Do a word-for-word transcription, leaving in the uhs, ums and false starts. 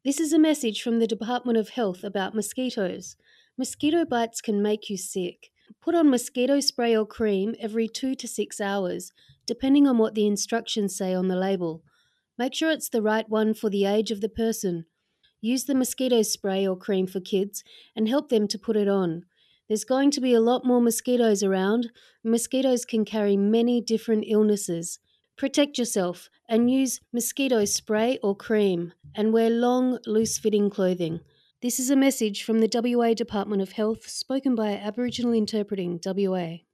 This is a message from the Department of Health about mosquitoes. Mosquito bites can make you sick. Put on mosquito spray or cream every two to six hours, depending on what the instructions say on the label. Make sure it's the right one for the age of the person. Use the mosquito spray or cream for kids and help them to put it on. There's going to be a lot more mosquitoes around. Mosquitoes can carry many different illnesses. Protect yourself and use mosquito spray or cream and wear long, loose-fitting clothing. This is a message from the W A Department of Health spoken by Aboriginal Interpreting W A.